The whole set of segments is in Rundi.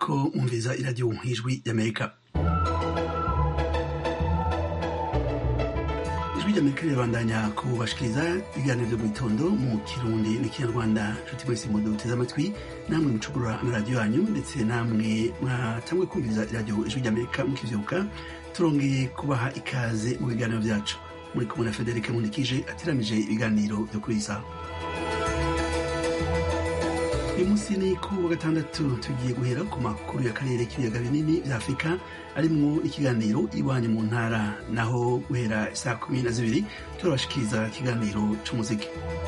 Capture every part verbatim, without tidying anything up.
muriko mwumviriza iradiyo ijwi y'Amerika. ijwi ry'Amerika rirabandanya kubashikiriza ibiganiro vyo mu gitondo mu Kirundi n'ikinyarwanda. Nshuti mwese muduteze amatwi, namwe mucugurura amaradiyo yanyu ndetse namwe mwatangwe kumviriza iradiyo ijwi ry'Amerika mukivyuka, turongeye kubaha ikaze mu biganiro vyacu. Muri kumwe na Frederic Mundikije atiramije ibiganiro vyo kuri iyi saha. Uyu munsi ni ku wa gatandatu, tugiye guhera ku makuru y'akarere k'ibiyaga binini vya Afurika arimwo ikiganiro iwanyu mu ntara, naho guhera isaa kumi na zibiri turabashikiriza ikiganiro c'umuziki.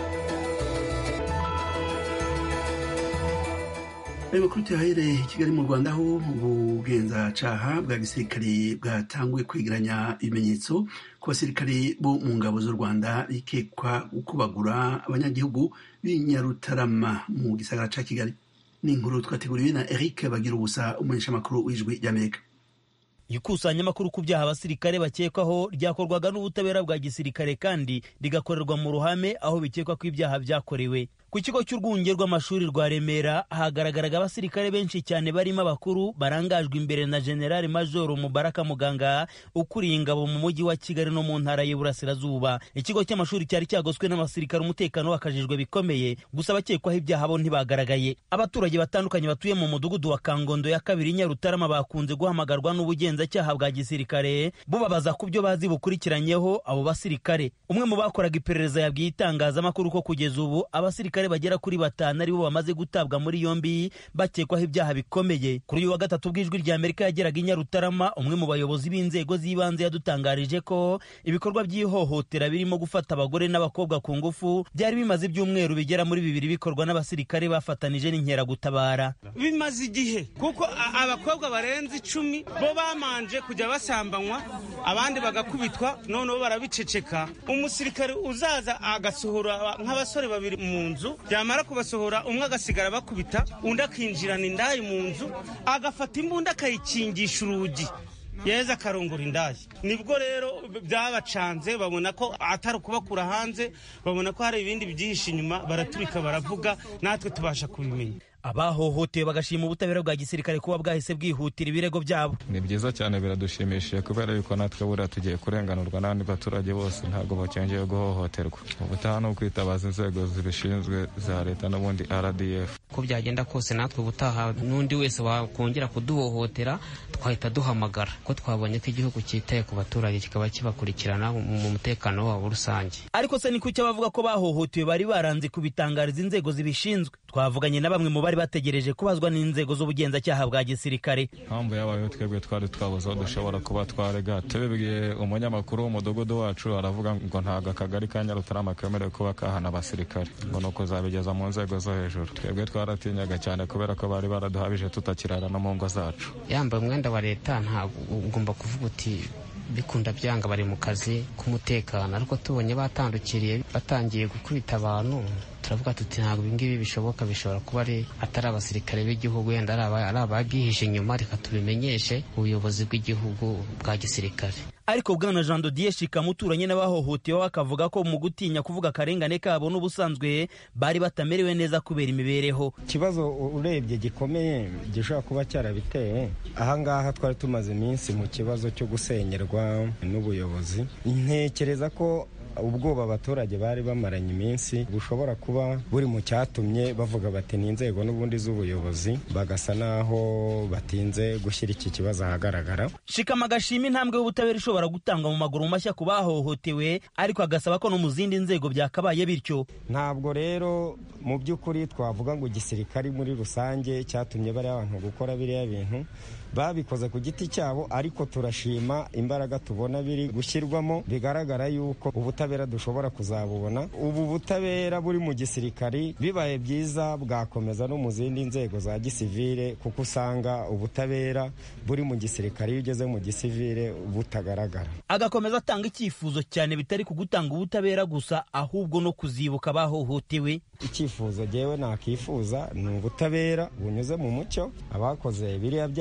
Ayo makuru tuyahere Kigali mu Rwanda, aho ubugenzacyaha bwa gisirikare bwatanguye kwegeranya ibimenyetso ku basirikare bo mu ngabo z'u Rwanda bikekwa gukubagura abanyagihugu b'Inyarutarama mu gisagara ca Kigali. Ni inkuru twateguriwe na Eric Bagirubusa, umumenyeshamakuru w'ijwi ry'Amerika. Ikusanyamakuru ku byaha abasirikare bakekwaho ryakorwaga n'ubutabera bwa gisirikare kandi rigakorerwa mu ruhame aho bikekwa ko ibyaha byakorewe. Ku kigo cy'urwunge rw'amashuri rwa Remera hagaragaraga abasirikare benshi cyane barimo abakuru barangajwe imbere na General Major Mubaraka Muganga ukuriye ingabo mu mujyi wa Kigali no mu ntara y'Iburasirazuba. Ikigo cy'amashuri cyari cyagoswe n'abasirikare, umutekano wakajijwe bikomeye, gusa abakekwaho ibyaha bo ntibagaragaye. Abaturage batandukanye batuye mu mudugudu wa Kangondo ya kabiri Nyarutarama bakunze guhamagarwa n'ubugenzacyaha bwa gisirikare bubabaza ku byo bazi bukurikiranyeho abo basirikare. Umwe mu bakoraga iperereza yabwiye itangazamakuru ko kugeza ubu abasirikare bagera kuri batanu aribo bamaze gutabwa muri yombi bakekwaho ibyaha bikomeye. Kuri uyu wa gatatu bw'ijwi rya Amerika yageraga i Nyarutarama, umwe mu bayobozi b'inzego z'ibanze yadutangarije ko ibikorwa by'ihohotera birimo gufata abagore n'abakobwa ku ngufu byari bimaze ibyumweru bigera muri bibiri bikorwa n'abasirikare bafatanije n'inkeragutabara. Bimaze igihe kuko abakobwa barenze icumi bo bamanje kujya basambanywa, abandi bagakubitwa, noneho barabiceceka. Umusirikare uzaza agasohora nk'abasore babiri mu nzu, byamara kubasohora umwe agasigara bakubita, undi akinjirana indaya mu nzu agafata imbunda akayikingisha urugi, yeza akarongora indaya. Nibwo rero byabacanze, babona ko atari kubakura hanze, babona ko hari ibindi byihishe inyuma, baraturika baravuga, natwe tubasha kubimenya. Abahohotewe bagashima ubutabera bwa gisirikare kuba bwahise bwihutira ibirego byabo. Ni byiza cyane, biradushimishije kubera yuko natwe buriya tugiye kurenganurwa n'abandi baturage bose, ntabwo bacyongeye guhohoterwa. Ubutaha ni ukwitabaza inzego zibishinzwe za leta n'ubundi R D F. Ko byagenda kose natwe ubutaha n'undi wese wakongera kuduhohotera twahita duhamagara, ko twabonye ko igihugu cyitaye ku baturage kikaba kibakurikirana mu mutekano wabo rusange. Ariko se ni kuki abavuga ko bahohotewe bari baranze kubitangariza inzego zibishinzwe? Twavuganye na bamwe mu bari bategereje kubazwa n'inzego z'ubugenzacyaha bwa gisirikare. Mpamvu yabayeho twebwe twari twabuze aho dushobora kuba twarega. Tubibwiye umunyamakuru w'umudugudu wacu, aravuga ngo ntabwo akagari ka Nyarutarama kemerewe kuba kahana abasirikare, ngo ni ukuzabigeza mu nzego zo hejuru. Twebwe twaratinyaga cyane kubera ko bari baraduhabije tutakirara no mu ngo zacu. Yambaye umwenda wa leta ntabwo ugomba kuvuga uti bikunda byanga bari mu kazi k'umutekano, ariko tubonye batandukiriye batangiye gukubita abantu, turavuga tuti ntabwo ibingibi bishoboka, bishobora kuba ari atari abasirikare b'igihugu, yenda ari abagihishe inyuma, reka tubimenyeshe ubuyobozi bw'igihugu bwa gisirikare. Ariko Bwana Jean Dodier Shikama uturanye n'abahohotewe akavuga ko mu gutinya kuvuga akarengane kabo n'ubusanzwe bari batamerewe neza kubera imibereho. Ikibazo urebye gikomeye gishobora kuba cyarabiteye ahangaha, twari tumaze iminsi mu kibazo cyo gusenyerwa n'ubuyobozi. Ntekereza ko ubwoba abaturage bari bamaranye iminsi bushobora kuba buri mu cyatumye bavuga bati ni inzego n'ubundi z'ubuyobozi, bagasa naho batinze gushyira iki kibazo ahagaragara. Shikama agashima intambwe y'ubutabera ishobora gutangwa mu maguru mashya ku bahohotewe, ariko agasaba ko no mu zindi nzego byakabaye bityo. Ntabwo rero mu by'ukuri twavuga ngo igisirikari muri rusange cyatumye bari abantu gukora biriya bintu, babikoze ku giti cyabo, ariko turashima imbaraga tubona biri gushyirwamo, bigaragara yuko ubutabera dushobora kuzabubona. Ubu butabera buri mu gisirikari bibaye byiza bwakomeza no mu zindi nzego za gisivile, kuko usanga ubutabera buri mu gisirikari iyo ugeze mu gisivile butagaragara. Agakomeza atanga icyifuzo cyane bitari kugutanga ubutabera gusa, ahubwo no kuzibuka abahohotewe. Icyifuzo jewe nakifuza ni ubutabera bunyuze mu mucyo, abakoze biriya byaha baka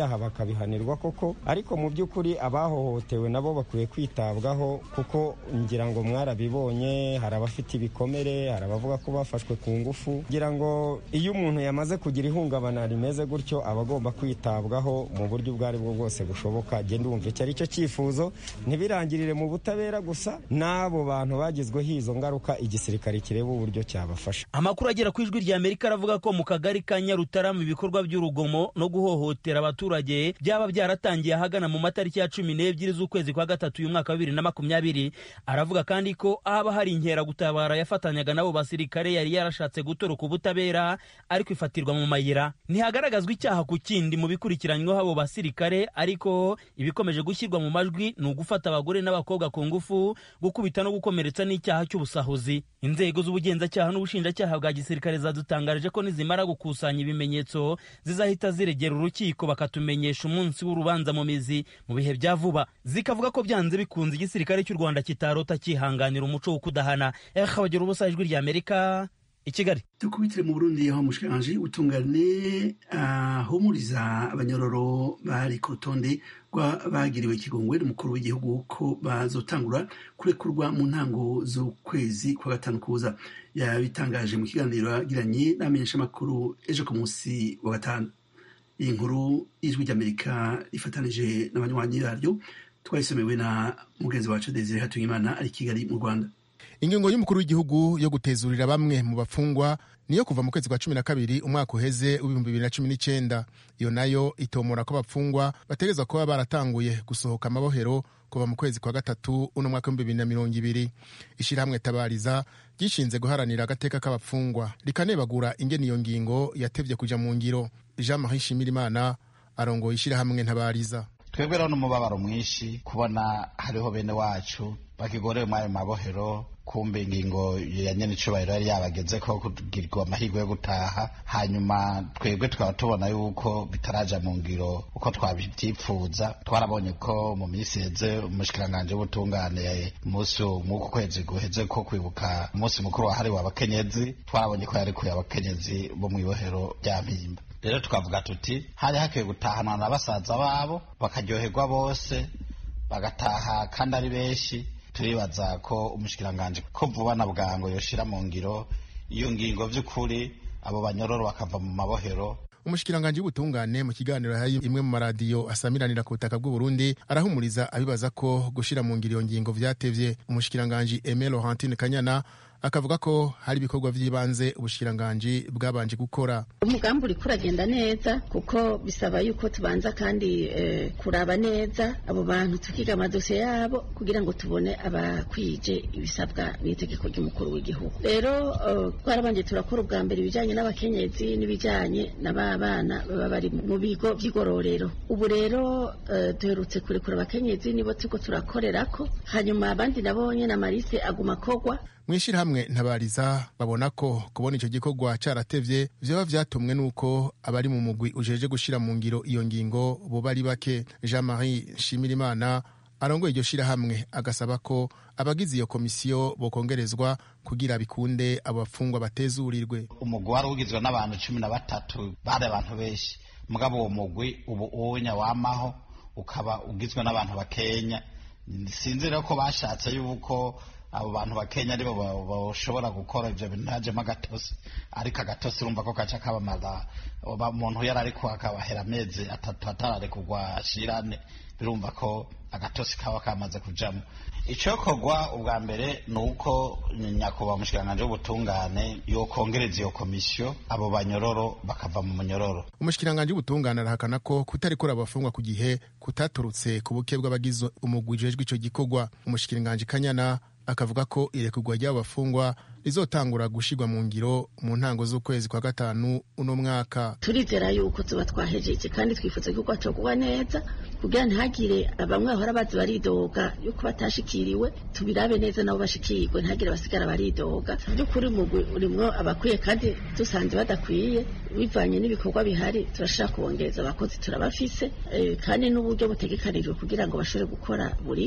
bakabihanirwa koko, ariko mu by'ukuri abahohotewe nabo bakwiye kwitabwaho, kuko ngira ngo mwarabibonye, hari abafite ibikomere, hari abavuga ko bafashwe ku ngufu. Ngira ngo iyo umuntu yamaze kugira ihungabana rimeze gutyo aba agomba kwitabwaho mu buryo ubwo ari bwo bwose bushoboka. Genda wumva icyo ari cyo cyifuzo, ntibirangirire mu butabera gusa, n'abo bantu bagizweho izo ngaruka igisirikare kireba uburyo cyabafasha. Amakuru agera ku ijwi rya Amerika aravuga ko mu kagari ka Nyarutarama ibikorwa by'urugomo no guhohotera abaturage byaba byaratangiye ahagana mu matariki ya cumi n'ebyiri z'ukwezi kwa gatatu uyu mwaka wa bibiri na makumyabiri. Aravuga kandi ko haba hari inkeragutabara yafatanyaga nabo basirikare yari yarashatse gutoroka ubutabera ariko ifatirwa mu mayira. Ntihagaragazwa icyaha ku kindi mu bikurikiranyweho abo basirikare, ariko ibikomeje gushyirwa mu majwi ni ugufata abagore n'abakobwa ku ngufu, gukubita no gukomeretsa n'icyaha cy'ubusahuzi. Inzego z'ubugenzacyaha n'ubushinjacyaha bwa gisirikare zadutangarije ko nizimara gukusanya ibimenyetso zizahita ziregera urukiko bakatumenyesha umunsi w'urubanza mu mizi mu bihe bya vuba. Zikavuga ko byanze bikunze igisirikare cy'u Rwanda kitarota cyihanganira umuco wo kudahana. Bagira ubusa ijwi rya Amerika i Kigali. Tukubitire mu Burundi aho mushikanje utungane ahumuriza uh, abanyororo bari ku rutonde rw'abagiriwe ikigongwe n'umukuru w'igihugu ko bazotangura kurekurwa mu ntango z'ukwezi kwa gatanu kuza. Yabitangaje mu kiganiro yagiranye n'amenyeshamakuru ejo ku munsi wa gatanu. Iyi nkuru ijwi ry'Amerika rifatanije n'abanywanyi baryo twayisomewe na mugenzi wacu Desire Hatungimana ari Kigali mu Rwanda. Ingingo y'umukuru w'igihugu yo gutezurira bamwe mu bafungwa niyo kuva mu kwezi kwa cumi na kabiri umwaka uheze w'ibihumbi bibiri na cumi n'icyenda. Iyo nayo itomora ko abafungwa bategezwa kuba baratanguye gusohoka amabohero kuva mu kwezi kwa gatatu uno mwaka w'ibihumbi bibiri na mirongo ibiri. Ishirahamwe Tabariza gishinze guharanira agateka k'abafungwa rikanebagura ingene iyo ngingo yatevye kuja mu ngiro. Jean-Marie Shimirimana arongoye ishirahamwe Ntabariza. Twebwe rero n'umubabaro mwinshi kubona hariho bene wacu bakigorewe mu ayo mabohero, kumbe ingingo ya nyene icubahiro yari yabageze ko kugirirwa amahirwe yo gutaha, hanyuma twebwe tukaba tubona yuko bitaraja mu ngiro uko twabivyipfuza. Twarabonye ko mu minsi heze umushikiranganje w'ubutungane umunsi mw'uku kwezi guheze ko kwibuka umunsi mukuru wahariwe abakenyezi, twarabonye ko yarekuye abakenyezi bo mw'ibohero rya Mpimba. Rero tukavuga tuti hari hakwiye gutahanwa na basaza babo bakaryoherwa bose bagataha kandi ari benshi. Turibaza ko umushikiranganje ko vuba na bwango yoshira mu ngiro iyo ngingo vy'ukuri abo banyororo bakava mu mabohero. Umushikiranganje w'ubutungane mu kiganiro yahaye imwe mu maradiyo asamiranira ku butaka bw'u Burundi arahumuriza abibaza ko gushira mu ngiro iyo ngingo vyatevye. Umushikiranganje Aimé Laurentine Kanyana akavuga ko hari ibikorwa vy'ibanze ubushikiranganje bwabanje gukora. Umugambi uri kuragenda neza kuko bisaba yuko tubanza kandi eh, kuraba neza abo bantu tukiga amadosiye yabo kugira ngo tubone abakwije ibisabwa n'itegeko ry'umukuru w'igihugu. Rero twarabanje uh, turakora ubwa mbere ibijanye n'abakenyezi n'ibijanye n'ababana baba bari mu bigo vy'igororero. Ubu rero uh, duherutse kurekura abakenyezi nibo tuko turakorerako, hanyuma abandi nabo nyene amarise aguma kogwa. Mwishirahamwe Ntabariza babona ko kubona ico gikorwa caratevye vyoba vyatumwe nuko abari mu mugwi ujeje gushira mu ngiro iyo ngingo bo bari bake. Jean-Marie Shimirimana arongoye iryo shirahamwe agasaba ko abagize iyo komisiyo bokongerezwa kugira bikunde abafungwa batezurirwe. Umugwi wari ugizwe n'abantu cumi na batatu bari abantu benshi, mugabo uwo mugwi ubu uwonya wamaho ukaba ugizwe n'abantu bakenya. Sinzira ko bashatse yuko abo bantu bakenya aribo bashobora gukora ivyo bintu hajemo agatose, ariko agatose urumva ko kaca kabamara umuntu yari ariko akabahera amezi atatu atararekugwa ashirane, birumva ko agatose kaba kamaze kujamo. Icokorwa ubwa mbere ni uko nyakubahwa umushikiranganje w'ubutungane yokongereza iyo komisiyo abo banyororo bakava mu munyororo. Umushikiranganje w'ubutungane arahakana ko kutarikora abafungwa ku gihe kutaturutse ku buke bw'abagize umugwi ujejwe ico gikorwa. Umushikiranganje Kanyana akavuga ko irekurwa ry'abafungwa rizotangura gushirwa mu ngiro mu ntango z'ukwezi kwa gatanu uno mwaka. Turizera yuko tuba twahejeje kandi twifuza yuko atogwa neza kugira ntihagire bamwe bahora bazi baridoga yuko batashikiriwe, tubirabe neza nabo bashikirwe ntihagire basigara baridoga. By'ukuri mugwi urimwo abakwiye kandi dusanze badakwiye bivanye n'ibikorwa bihari, turashaka kubongereza abakozi turabafise e, kandi n'uburyo butegekanijwe kugira ngo bashobore gukora buriho.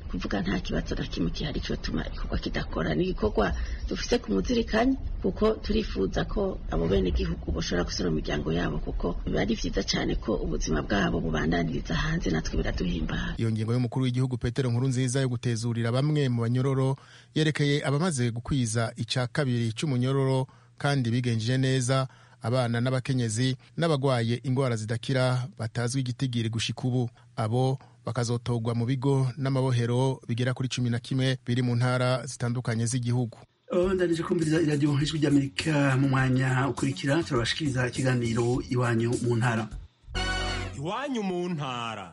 kuvuga nta kibazo na kimwe gihari cyotuma igikorwa kidakora. Ni igikorwa dufise ku muzirikanye kuko turifuza ko abo bene igihugu bashobora gusura mu miryango yabo, kuko biba ari vyiza cyane ko ubuzima bwabo bubandaniriza hanze, natwe biraduhimbara. Iyo ngingo y'umukuru w'igihugu Petero Nkurunziza yo gutezurira bamwe mu banyororo yerekeye abamaze gukwiza ica kabiri c'umunyororo kandi bigenjeje neza, abana n'abakenyezi n'abagwaye ingwara zidakira batazwi igitigiri gushika ubu. Abo bakazotogwa mu bigo n'amabohero bigera kuri cumi na kimwe biri mu ntara zitandukanye z'igihugu. ndanije kumviriza iradiyo ijwi ry'Amerika. Mu mwanya ukurikira turabashikiriza ikiganiro iwanyu mu ntara. Iwanyu mu ntara.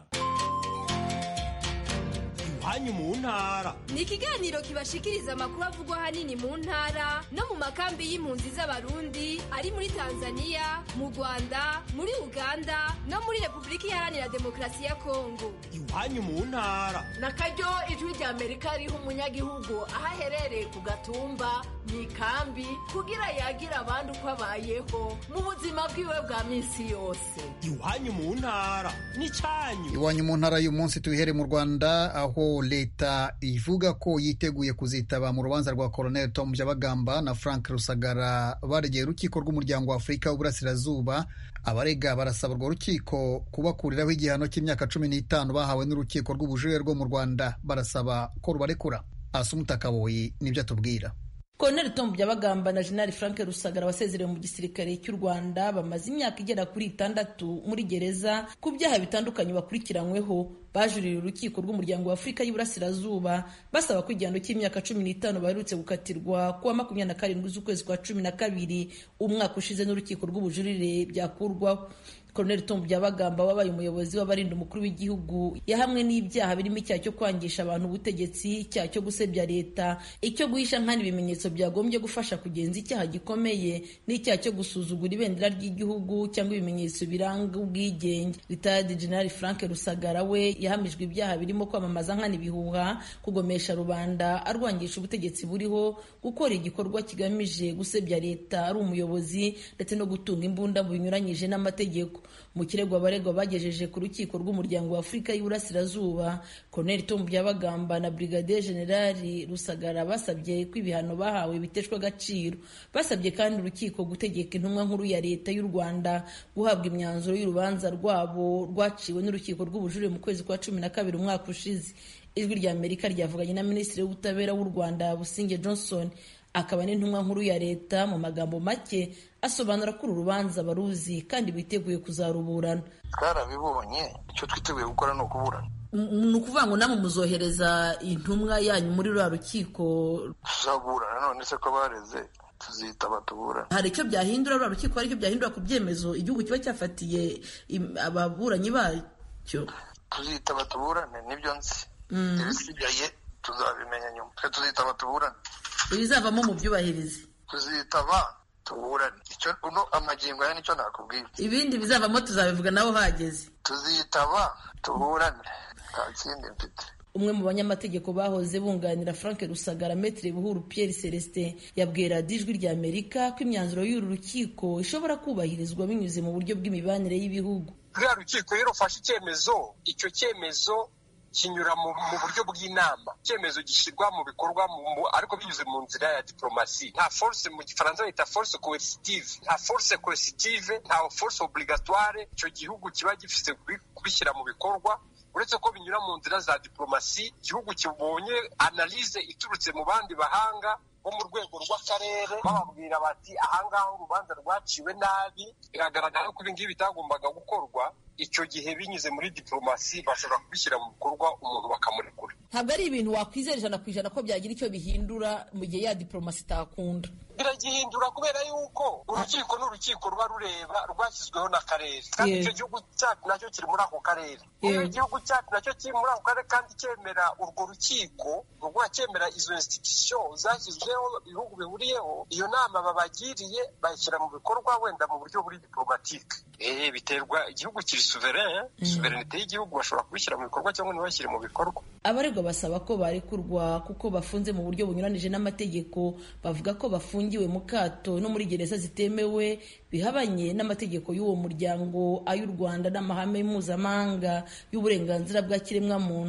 Iwanyu mu ntara ni ikiganiro kibashikiriza amakuru avugwa hanini mu ntara no mu makambi y'impunzi z'abarundi ari muri Tanzania, mu Rwanda, muri Uganda no muri Repubulika Iharanira Demokarasi ya Kongo. Iwanyu mu ntara nakaryo ijwi ry'Amerika riha umunyagihugu aho aherereye ku gatumba mu ikambi kugira yagira abandi uko abayeho mu buzima bwiwe bwa minsi yose. Iwanyu mu ntara ni cyanyu. Iwanyu mu ntara uyu munsi tubihere mu Rwanda, aho leta ivuga ko yiteguye kuzitaba mu rubanza rwa Colonel Tom Byabagamba na Frank Rusagara baregeye urukiko rw'umuryango wa Afurika w'Uburasirazuba. Abarega barasaba urwo rukiko kubakuriraho igihano cy'imyaka cumi n'itanu bahawe n'urukiko rw'ubujurire rwo mu Rwanda. Barasaba ko rubarekura. Asumuta Kaboyi nibyo atubwira. Colonel Tom Byabagamba na General Frank Rusagara wasezerewe mu gisirikare cy'u Rwanda bamaze imyaka igera kuri itandatu muri gereza ku byaha bitandukanye bakurikiranyweho. Bajuririye urukiko rw'umuryango wa Afurika y'Iburasirazuba basaba ko igihano cy'imyaka cumi n'itanu baherutse gukatirwa kuwa makumyabiri na karindwi z'ukwezi kwa cumi na kabiri umwaka ushize n'urukiko rw'ubujurire byakurwaho. Colonel Tom Byabagamba wabaye umuyobozi w'abarinda umukuru w'igihugu yahamwe n'ibyaha birimo icyaha cyo kwangisha abantu ubutegetsi, icyaha cyo gusebya leta, icyo guhisha nkana ibimenyetso byagombye gufasha kugenza icyaha gikomeye, n'icyaha cyo gusuzugura ibendera ry'igihugu cyangwa ibimenyetso biranga ubwigenge. Retired General Frank Rusagara we yahamijwe ibyaha birimo kwamamaza nkana ibihuha, kugomesha rubanda, arwangisha ubutegetsi buriho, gukora igikorwa kigamije gusebya leta ari umuyobozi, ndetse no gutunga imbunda binyuranyije n'amategeko. Mu kirego abaregwa bagejeje ku rukiko rw'umuryango wa Afurika y'Iburasirazuba, Colonel Tom Byabagamba na Brigadier General Rusagara basabye ko ibihano bahawe biteshwa agaciro. Basabye kandi urukiko gutegeka intumwa nkuru ya leta y'u Rwanda guhabwa imyanzuro y'urubanza rwabo rwaciwe n'urukiko rw'ubujurire mu kwezi kwa cumi na kabiri umwaka ushize. Ijwi ry'Amerika ryavuganye na Minisitiri w'Ubutabera w'u Rwanda Busingye Johnson, akaba n'intumwa nkuru ya leta. Mu magambo make asobanura ko uru rubanza baruzi kandi biteguye kuzaruburana. Twarabibonye, icyo twiteguye gukora ni ukuburana. Ni ukuvuga ngo namwe muzohereza intumwa yanyu muri rwa rukiko? Tuzaburana, none se ko bareze tuzitaba tuburana. Hari icyo byahindura rwa rukiko? Hari icyo byahindura ku byemezo igihugu kiba cyafatiye ababuranyi bacyo? Tuzitaba tuburane, nibyo nzi. Ibisigaye tuzabimenya nyuma. Tuzitaba tuburane. Ibizavamo mu byubahirizi. Tuzitaba tuburane. Icyo uno amagingo ya nicyo nakubwira. Ibindi bizavamo tuzabivuga naho hageze. Tuzitaba tuburane. Nta kindi mfite. Umwe mu banyamategeko bahoze bunganira Frank Rusagara, Maître Buhuru Pierre Celestin, yabwiye radiyo Ijwi ry'Amerika ko imyanzuro y'uru rukiko ishobora kubahirizwa binyuze mu buryo bw'imibanire y'ibihugu. Ruriya rukiko rero ufashe icyemezo, icyo cyemezo kinyura mu buryo bw'inama. Icyemezo gishyirwa mu bikorwa ariko binyuze mu nzira ya diplomasi. Nta force, mu gifaransa bita force coercitive, nta force coercitive, nta force obligatoire icyo gihugu kiba gifite kubishyira mu bikorwa, uretse ko binyura mu nzira za diplomasi. Igihugu kibonye analyse iturutse mu bandi bahanga bo mu rwego rw'akarere, bababwira bati ahangaha urubanza rwaciwe nabi, biragaragara ko ibi ngibi bitagombaga gukorwa. Icyo gihe binyuze muri diplomasi bashobora kubishyira mu bikorwa, umuntu bakamurekura. Ntabwo ari ibintu wakwizera ijana ku ijana ko byagira icyo bihindura mu gihe ya diplomasi itakunda. Biragihindura kubera yuko urukiko n'urukiko ruba rureba rwashyizweho n'akarere, kandi icyo gihugu cyacu nacyo kiri muri ako karere. Iyo igihugu cyacu nacyo kiri muri ako karere kandi cyemera urwo rukiko, rwa cyemera izo institution zashyizweho ibihugu bihuriyeho, iyo nama babagiriye bayishyira mu bikorwa wenda mu buryo buri diplomatique. Eh biterwa, igihugu kiri souverain, souverainité y'igihugu bashobora kubishyira mu bikorwa cyangwa ntibashyire mu bikorwa. Abaregwa basaba ko barekurwa kuko bafunze mu buryo bunyuranije n'amategeko. Bavuga ko bafungiwe mu kato no muri gereza zitemewe, bihabanye n'amategeko y'uwo muryango, ay'u Rwanda n'amahame mpuzamahanga y'uburenganzira bwa kiremwa muntu.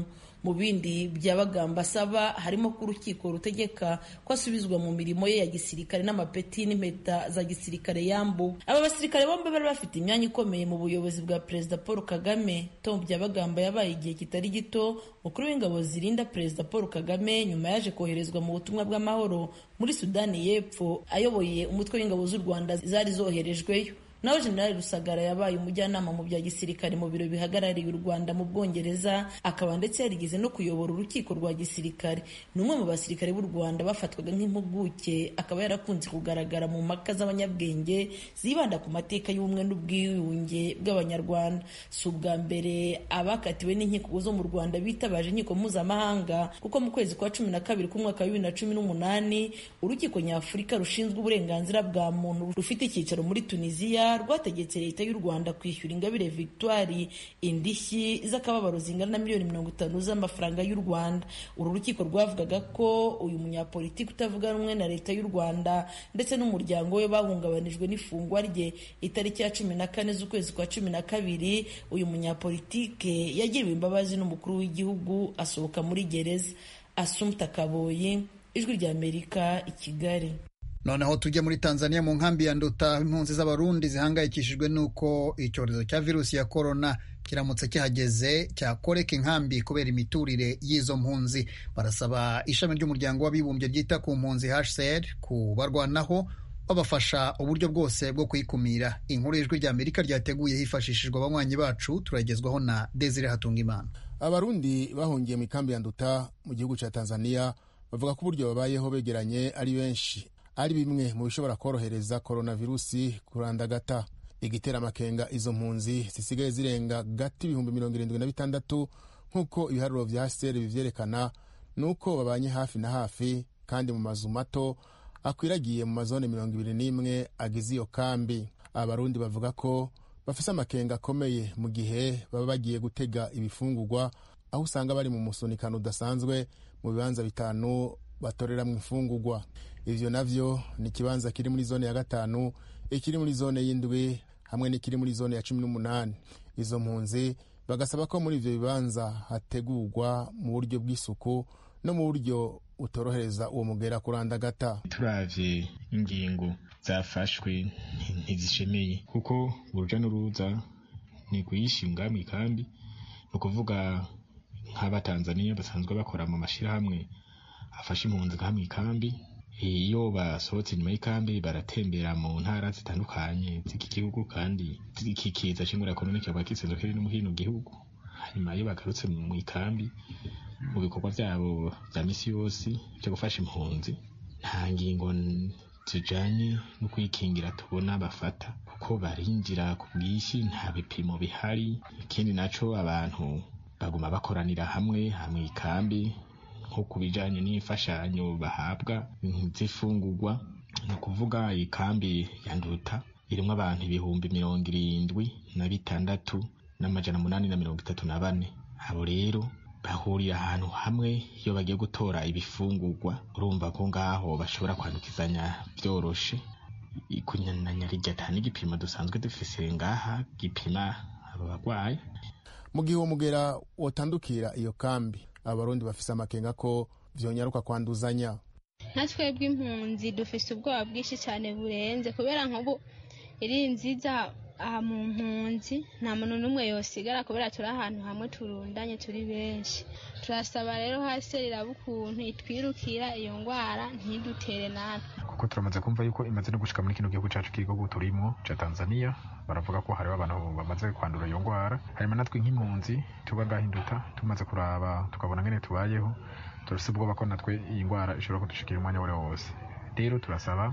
Mu bindi Byabagamba asaba harimo ko urukiko rutegeka ko asubizwa mu mirimo ye ya gisirikare n'amapeti n'impeta za gisirikare yambu. Aba basirikare bombi bari bafite imyanya ikomeye mu buyobozi bwa Perezida Paul Kagame. Tom Byabagamba yabaye igihe kitari gito umukuru w'ingabo zirinda Perezida Paul Kagame, nyuma yaje koherezwa mu butumwa bw'amahoro muri Sudani y'Epfo ayoboye umutwe w'ingabo z'u Rwanda zari zoherejweyo. Naho General Rusagara yabaye umujyanama mu bya gisirikare mu biro bihagarariye u Rwanda mu Bwongereza, akaba ndetse yarigeze no kuyobora urukiko rwa gisirikare. Ni umwe mu basirikare b'u Rwanda bafatwaga nk'impuguke, akaba yarakunze kugaragara mu mpaka z'abanyabwenge zibanda ku mateka y'ubumwe n'ubwiyunge bw'Abanyarwanda. Si ubwa mbere abakatiwe n'inkiko zo mu Rwanda bitabaje inkiko mpuzamahanga, kuko mu kwezi kwa cumi na kabiri k'umwaka wa bibiri na cumi n'umunani urukiko nyafurika rushinzwe uburenganzira bwa muntu rufite icyicaro muri Tunisia rwategetse leta y'u Rwanda kwishyura Ingabire Victoire indishyi z'akababaro zingana na miliyoni mirongo itanu z'amafaranga y'u Rwanda. Uru rukiko rwavugaga ko uyu munyapolitiki utavuga rumwe na leta y'u Rwanda ndetse n'umuryango we bahungabanijwe n'ifungwa rye. Itariki ya cumi na kane z'ukwezi kwa cumi na kabiri uyu munyapolitike yagiriwe imbabazi n'umukuru w'igihugu asohoka muri gereza. Assumpta Kaboyi, Ijwi ry'Amerika, i Kigali. Noneho tujye muri Tanzania mu nkambi ya Nduta. Impunzi z'abarundi zihangayikishijwe nuko icyorezo cya virusi ya corona kiramutse kihageze cyakoreka inkambi kubera imiturire y'izo mpunzi. Barasaba ishami ry'umuryango w'abibumbye ryita ku mpunzi H C R kubarwanaho babafasha uburyo bwose bwo kuyikumira. Inkuru y'Ijwi ry'Amerika ryateguye hifashishijwe abanywanyi bacu, turagezwaho na Desire Hatungimana. Abarundi bahungiye mu ikambi ya Nduta mu gihugu cya Tanzania bavuga ko uburyo babayeho begeranye ari benshi ari bimwe mu bishobora korohereza coronavirusi kurandagata. Igitera amakenga izo mpunzi zisigaye zirenga gati ibihumbi mirongo irindwi na bitandatu nk'uko ibiharuro vya H C R bivyerekana, nuko babanye hafi na hafi kandi mu mazu mato akwiragiye mu mazone mirongo ibiri n'imwe agize iyo kambi. Abarundi bavuga ko bafise amakenga akomeye mu gihe baba bagiye gutega ibifungurwa, aho usanga bari mu musunikano udasanzwe mu bibanza bitanu batorera mu ifungurwa. Ivyo navyo ni kibanza kiri muri zone ya gatanu, ikiri muri zone y'indwi hamwe n'ikiri muri zone ya cumi n'umunani. Izo mpunzi bagasaba ko muri ivyo bibanza hategurwa mu buryo bw'isuku no mu buryo utorohereza uwo mugera kurandagata. Turavye ingingo zafashwe ntizishemeye, kuko uruja n'uruza ni kuyishinga mu ikambi, ni ukuvuga nk'Abatanzania basanzwe bakora mu mashirahamwe afasha impunzi nka mu ikambi. Iyo basohotse nyuma y'ikambi baratembera mu ntara zitandukanye z'iki gihugu, kandi iki kiza c'ingwara ya corona kikaba kisenzo kiri no mu hino gihugu. Hanyuma iyo bagarutse mu ikambi mu bikorwa vyabo vya misi yose byo gufasha impunzi, nta ngingo zijanye no kwikingira tubona bafata, kuko barinjira ku bwinshi, nta bipimo bihari. Ikindi naco abantu baguma bakoranira hamwe hamwe ikambi, nko kubijanye n'imfashanyo bahabwa z'ifungurwa. Ni ukuvuga ikambi ya Nduta irimwo abantu ibihumbi mirongo irindwi na bitandatu n'amajana munani na mirongo itatu na bane. Abo rero bahurira ahantu hamwe iyo bagiye gutora ibifungurwa. Urumva ko ngaho bashobora kwandukizanya vyoroshe. Kunyananya rijya n'igipimo dusanzwe dufise ngaha gipima abo bagwayi. Mu gihe uwo mugera wotandukira iyo kambi, Abarundi bafise amakenga ko vyonyaruka kwanduzanya. Natwebwe impunzi dufise ubwoba bwinshi cyane burenze, kubera nk'ubu iri nziza aha mu mpunzi nta muntu n'umwe yosigara, kubera turi ahantu hamwe turundanye turi benshi. Turasaba rero hasi riraba ukuntu itwirukira iyo ngwara ntidutere natwe, kuko turamaze kumva yuko imaze no gushika muri kino gihugu cacu k'igihugu turimo ca Tanzania. Baravuga ko hariho abantu bamaze kwandura iyo ngwara. Hanyuma natwe nk'impunzi tuba ngaho Nduta tumaze kuraba tukabona ngene tubayeho, turafise ubwoba ko natwe iyi ngwara ishobora kudushikira umwanya wose wose. Rero turasaba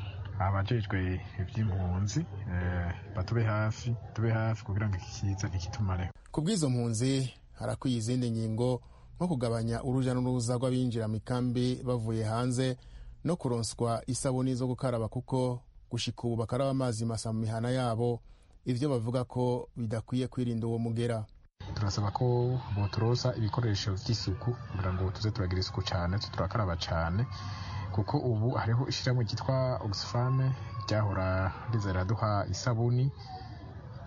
abajejwe ivy'impunzi eh, batube hafi tube hafi kugira ngo ikiza ikitumare. Kubwizo mpunzi harakwiye izindi ngingo nko kugabanya uruja n'uruza rw'abinjira mu kambi bavuye hanze, no kuronswa isabuni zo gukaraba, kuko gushika ubu bakaraba amazi masa mu mihana yabo, ivyo bavuga ko bidakwiye kwirinda uwo mugera. Turasaba ko boturosa ibikoresho vy'isuku kugira ngo tuze turagira isuku cyane, turakaraba cyane, kuko ubu hariho ishiramwe cyitwa Oxfam ryahora rizera duha isabuni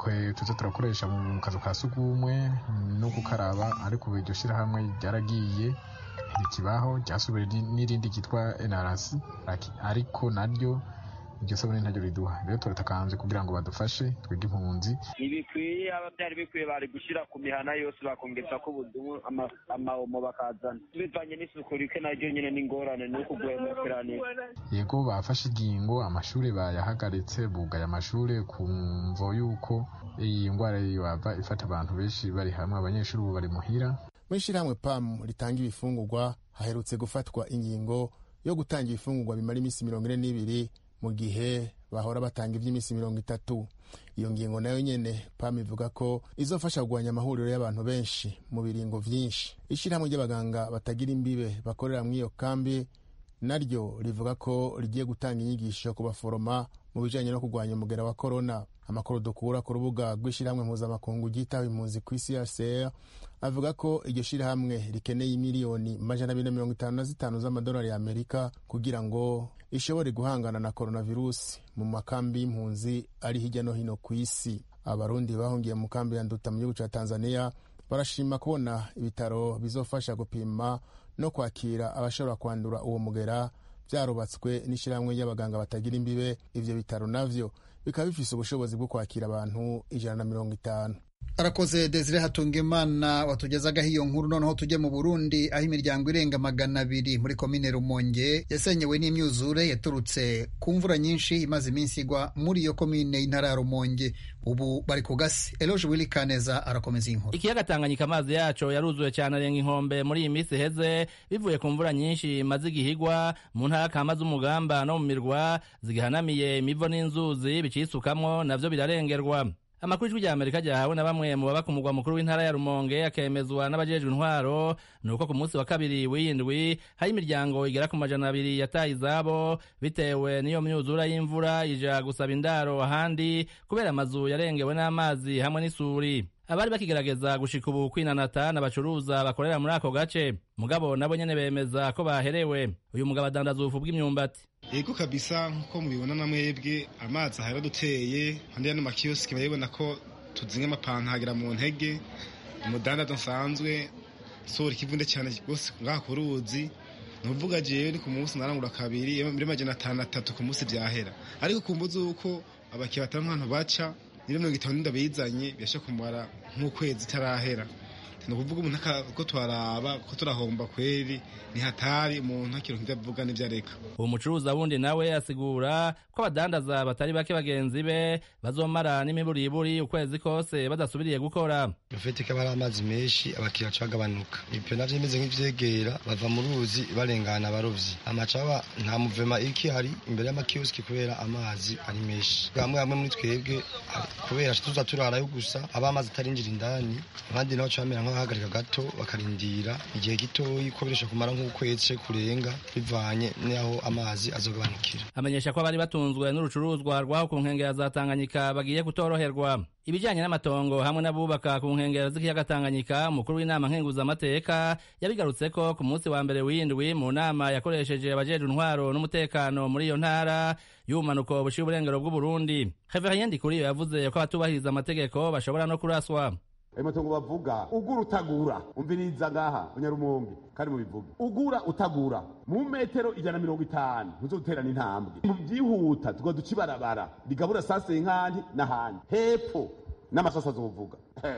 tuza turakoresha mu kazu ka sugumwe no gukaraba, ariko ubu iryo shirahamwe ryaragiye ntikibaho, ryasubiye n'irindi ryitwa N R C, ariko naryo iryo sabune ntaryo riduha. Rero turatakanze kugira ngo badufashe twige impunzi. Ntibikwiye, aba byari bikwiye bari gushyira ku mihana yose bakongeza ko ubudumu amaomo bakazana, bivanye n'isuku rike naryo nyine n'ingorane ni ukugwemukiranira. Yego bafashe ingingo, amashuri bayahagaritse, bugaye amashuri ku mvo y'uko iyi ndwara yaba ifata abantu benshi bari hamwe, abanyeshuri ubu bari muhira. Mu ishyirahamwe P A M ritanga ibifungurwa haherutse gufatwa ingingo yo gutanga ibifungurwa bimara iminsi mirongo ine n'ibiri mu gihe bahora batanga iby'iminsi mirongo itatu. Iyo ngingo nayo nyene P A M ivuga ko izofasha kugwanya amahuriro y'abantu benshi mu biringo vyinshi. Ishyirahamwe ry'abaganga batagira imbibe bakorera muri iyo kambi naryo rivuga ko rigiye gutanga inyigisho ku baforoma mu bijanye no kugwanya umugera wa corona. Amakuru dukura ku rubuga rw'ishyirahamwe mpuzamakungu ryitaho impunzi ku isi ya C R avuga ko iryo shyirahamwe rikeneye miliyoni majana abiri na mirongo itanu na zitanu z'amadolari ya Amerika kugira ngo ishobore guhangana na coronavirus mu makambi y'impunzi ari hirya no hino ku isi. Abarundi bahungiye mu kambi ya Nduta mu gihugu ca Tanzania barashima kubona ibitaro bizofasha gupima no kwakira abashobora kwandura uwo mugera byarubatswe n'ishyirahamwe ry'abaganga batagira imbibe. Ivyo bitaro navyo bikaba bifise ubushobozi bwo kwakira abantu ijana na mirongo itanu. Arakoze Desire Hatungimana watugezagaho iyo nkuru. Noneho tujye mu Burundi aho imiryango irenga magana abiri muri komine Rumonge yasenyewe n'imyuzure yaturutse ku mvura nyinshi imaze iminsi igwa muri iyo komine y'intara ya Rumonge. Ubu bari ku gasi. Eloge Willy Kaneza arakomeza inkuru. Ikiyaga Tanganyika amazi yaco yaruzuye cyane arenga inkombe muri iyi minsi heze bivuye ku mvura nyinshi imaze igihigwa mu ntara kama z'umugamba no mu mirwa zigihanamiye imivo n'inzuzi bicisukamwo navyo birarengerwa. Amakuru y'ijwi ry'Amerika ryahawe na bamwe mu baba ku mugwa mukuru w'intara ya Rumonge akemezwa n'abajejwe intwaro nuko ku munsi wa kabiri w'indwi hari imiryango igera ku majana abiri yataye izabo bitewe n'iyo myuzura y'imvura ija gusaba indaro ahandi kubera amazu yarengewe n'amazi hamwe n'isuri. Abari bakigerageza gushika ubu kwinanata n'abacuruza bakorera muri ako gace mugabo nabo nyene bemeza ko baherewe. Uyu mugabo adandaza ubufu bw'imyumbati. Ego kabisa nko mubibona na mwebwe amazi ahera duteye handi ya n'amakioski bayibona ko tuzinga amapantagera mu ntege umudandaza nsanzwe sori kivunde cyane bose ngaha ku ruzi nuvuga jewe ni ku munsi narangura kabiri muri majana atandatu ku munsi byahera, ariko kumbuza uko abakiye batankantu baca ni mirongo itanu ndabizanye byasha kumara nk'ukwezi tarahera. No kuvuga umuntu ko twaraba ko turahomba kweri ni hatari umuntu akiro nkidavuga n'ivyareka. Uwo mucuruza wundi nawe asigura ko abadandaza batari bake bagenzi be bazomara n'imiburiburi ukwezi kose badasubiriye gukora. Bafite ko bari amazi menshi abakira cagabanuka. Ibyo navyo bimeze nk'ivyegera bava mu ruzi barengana abarovyi. Amacaba nta muvema iki hari imbere y'amakioski kubera amazi ari menshi. Bamwe bamwe muri twebwe kubera tuza turarayo gusa abamazi atarinjira indani abandi naho camera hagarika gato bakarindira igihe gitoyi ko birisha kumara nk'ukwezi kurenga bivanye n'aho amazi azogabanukira. Amenyesha ko abari batunzwe n'urucuruzwa rwaho ku nkengera za Tanganyika bagiye kutoroherwa. Ibijanye n'amatongo hamwe n'abubaka ku nkengera z'ikiyaga Tanganyika, umukuru w'inama nkenguzamateka yabigarutseko ku munsi wa mbere w'indwi mu nama yakoresheje abajejwe intwaro n'umutekano muri iyo ntara y'ubumanuko bushiye uburengero bw'Uburundi. Reverien Ndikuriyo yavuze ko abatubahiriza amategeko bashobora no kuraswa. Ayo matongo bavuga ugura utagura umviriza ngaha Unyarumonge kandi mu bivuga ugura utagura mu metero ijana na mirongo itanu ntuzoterana intambwe mu byihuta tugo ducibarabara rigabura sase nkandi n'ahandi hepfo n'amasasa azovuga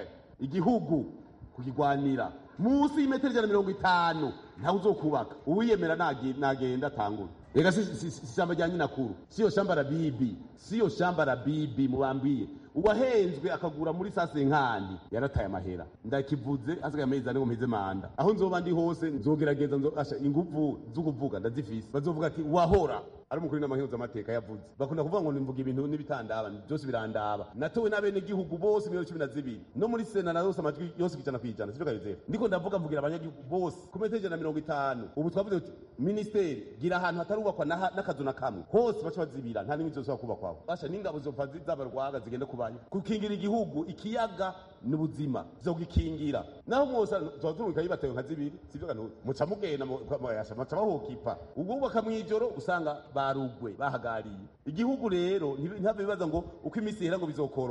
igihugu kukigwanira musi y'imetero ijana na mirongo itanu ntawe uzokubaka uwiyemera nagenda atangura. Ega si, si, si, si shamba rya nyinakuru siyo shamba la bibi siyo shamba la bibi mubambiye uwahenzwe akagura muri sase nkandi yarataye amahera ndakivuze asigaye amezi ane ngo mpize manda aho nzoba ndi hose nzogerageza nzo asha inguvu z'ukuvuga ndazifise bazovuga ati wahora ari umukuru n'amahinduza amateka yavuze bakunda kuvuga ngo nimvuga ibintu n'ibitandaba byose birandaba natowe n'abene gihugu bose miliyoni cumi na zibiri no muri sena na yose amajwi yose kijana kwijana sivyo kayizera ndiko ndavuga mvugira abanyagihugu bose ku metero ijana na mirongo itanu ubu twavuze uti ministeri gira ahantu hatarubakwa n'akazu na kamwe hose baca bazibira nta n'imwe zose kubakwaho basha n'ingabo zopfa z'abarwaga zigenda kubayo kukingira igihugu ikiyaga n'ubuzima zo gikingira naho mwose twazuruka yibatewe nka zibiri sivyo kantu muca mugenda muca bahokipa ubwo bakamwijoro usanga barugwe bahagariye igihugu rero ntave bibaza ngo uko imisi hera ngo bizokoroha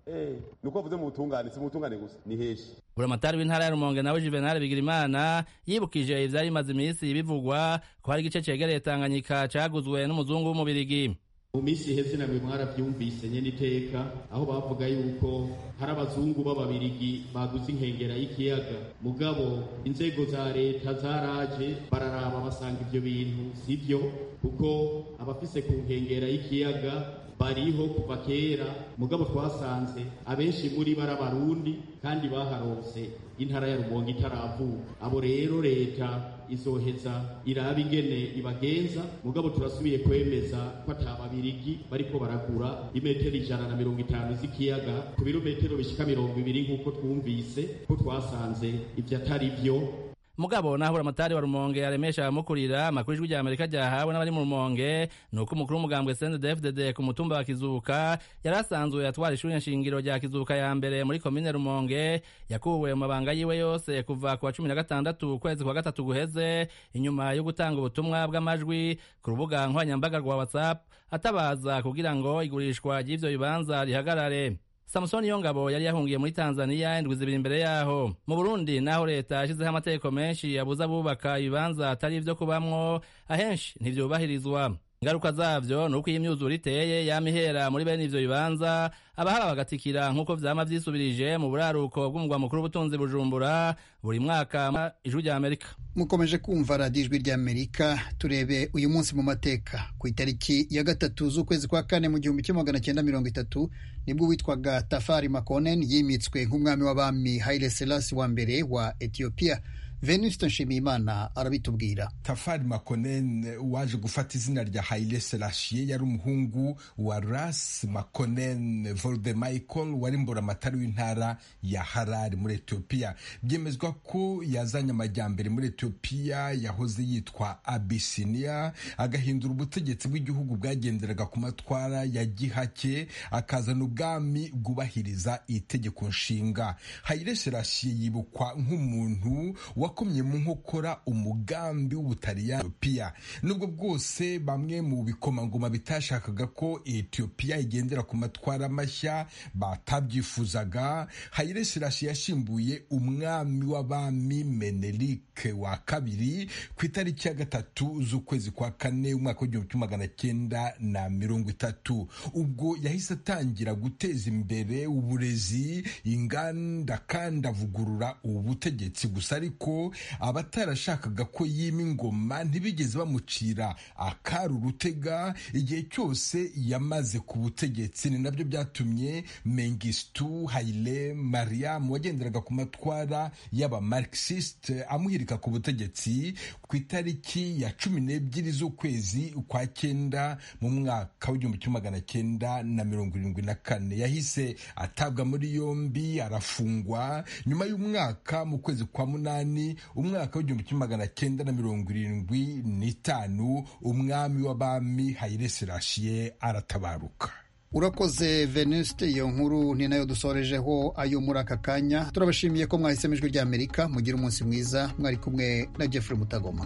eh nuko avuze mu butungane si mu butungane gusa ni heshi. Buramatari w'intara ya Rumonge nawe Juvenal Bigirimana yibukije ivyari bimaze imisi bivugwa ko hari igice cegereye Tanganyika caguzwe n'umuzungu w'umubirigi. Mu minsi iheze namwe mwaravyumvise nyene iteka aho bavuga yuko hari abazungu b'ababirigi baguze inkengera y'ikiyaga, mugabo inzego za leta zaraje bararaba basanga ivyo bintu sivyo, kuko abafise ku nkengera y'ikiyaga bariho kuva kera, mugabo twasanze abenshi muri barabarundi kandi baharonse intara ya Rumonge itaravuka. Abo rero leta izoheza iraba ingene ibagenza, mugabo turasubiye kwemeza ko atababirigi bariko baragura imetero ijana na mirongo itanu z'ikiyaga ku birometero bishika mirongo ibiri nk'uko twumvise ko twasanze ivyo atari vyo. Mugabo naho Buramatari wa Rumonge aremesha amukurira amakuru y'ijwi rya Amerika ryahawe n'abari mu Rumonge nuko umukuru w'umugambwe C N D D F D D ku mutumba wa Kizuka yarasanzwe yatwara ishuri nshingiro rya Kizuka ya mbere muri komine Rumonge yakuwe mu mabanga yiwe yose kuva ku wa cumi na gatandatu ukwezi kwa gatatu guheze, inyuma yo gutanga ubutumwa bw'amajwi ku rubuga nkoranyambaga rwa WhatsApp atabaza kugira ngo igurishwa ry'ivyo bibanza rihagarare. Samson Yongabo yari yahungiye muri Tanzania indwi zibiri imbere yaho. Mu Burundi naho leta yashizeho amategeko menshi yabuza bubaka ibibanza atari ivyo kubamwo, ahenshi ntivyubahirizwa. Ingaruka zavyo nuko iyi myuzure iteye yamihera muri bene ivyo bibanza, abahara bagatikira nk'uko vyama vyisubirije mu buraruko bw'umugwa mukuru w'ubutunzi Bujumbura buri mwaka. Ijwi rya Amerika mukomeje kumva radiyo ijwi rya Amerika. Turebe uyu munsi mu mateka. Ku itariki ya gatatu z'ukwezi kwa kane mu gihumbi kimwe magana cyenda mirongo itatu nibwo witwaga Tafari Makonnen yimitswe nk'umwami w'abami Haile Selassie wa mbere wa Ethiopia. Venuste Nshimiyimana arabitubwira. Tafari Makonnen waje gufata izina rya Haile Selassie yari umuhungu wa Ras Makonnen Voldemichael wari mburamatari w'intara ya Harare muri Ethiopia. Byemezwa ko yazanye amajyambere muri Ethiopia yahoze yitwa Abyssinia, agahindura ubutegetsi bw'igihugu bwagenderaga ku matwara ya gihake, akazana ubwami bwubahiriza itegeko nshinga. Haile Selassie yibukwa nk'umuntu wa wakomye mu nkokora umugambi w'Ubutaliyani Ethiopia. Nubwo bwose bamwe mu bikomangoma bitashakaga ko Ethiopia igendera ku matwara mashya batabyifuzaga, Haile Selassie yashimbuye umwami w'abami Menelik wa kabiri ku itariki ya gatatu z'ukwezi kwa kane umwaka w'igihumbi kimwe magana cyenda na mirongo itatu. Ubwo yahise atangira guteza imbere uburezi, inganda kandi avugurura ubutegetsi gusa, ariko abatarashakaga ko yima ingoma ntibigeze bamucira akaru rutega igihe cyose yamaze ku butegetsi. Ni nabyo byatumye Mengistu Haile Mariam wagenderaga ku matwara y'aba Marxiste amuhirika ku butegetsi ku itariki ya cumi n'ebyiri z'ukwezi kwa cyenda mu mwaka w'igihumbi kimwe magana cyenda na mirongo irindwi na kane. Yahise atabwa muri yombi arafungwa. Nyuma y'umwaka mu kwezi kwa munani umwaka w'igihumbi kimwe magana cyenda na mirongo irindwi n'itanu umwami w'abami Haile Selassie aratabaruka. Urakoze Venuste, iyo nkuru ni nayo dusorejeho ayo muri aka kanya. Turabashimiye ko mwahisemo ijwi rya Amerika. Mugira umunsi mwiza. Mwari kumwe na Jeffrey Mutagoma.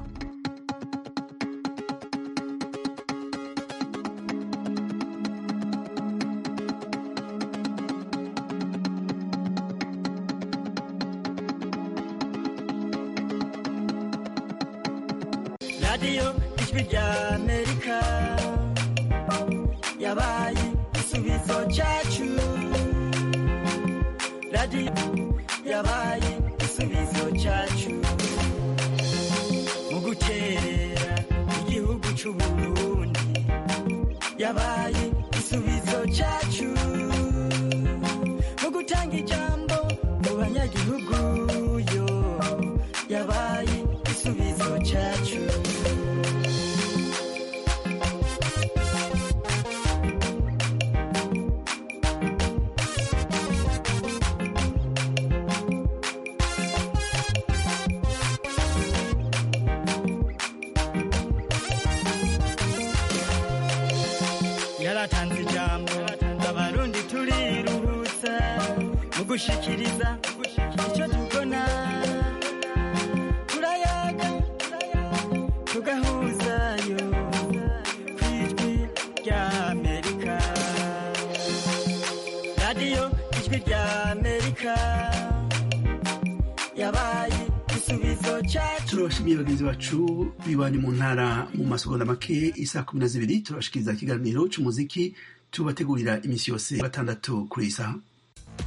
Radio ijwi rya Amerika yabaye igisubizo cyacu. Radio yabaye igisubizo cyacu mu gukerera igihugu cy'u Burundi. Yabaye igisubizo cyacu mu gutanga ijambo mu banyagihugu. Yo yabaye igisubizo cyacu. Yaratanze ijambo abarundi turiruhutsa mu gushikiriza icyo tubona. Turayaga tugahuzayo kw'ijwi rya Amerika. Radio yabaye igisubizo cyacu. turabashimiye bagenzi bacu biwanyu mu ntara mu masegonda make isaa kumi na zibiri turabashikiriza ikiganiro c'umuziki tubategurira imisi yose gatandatu kuri iyi saha.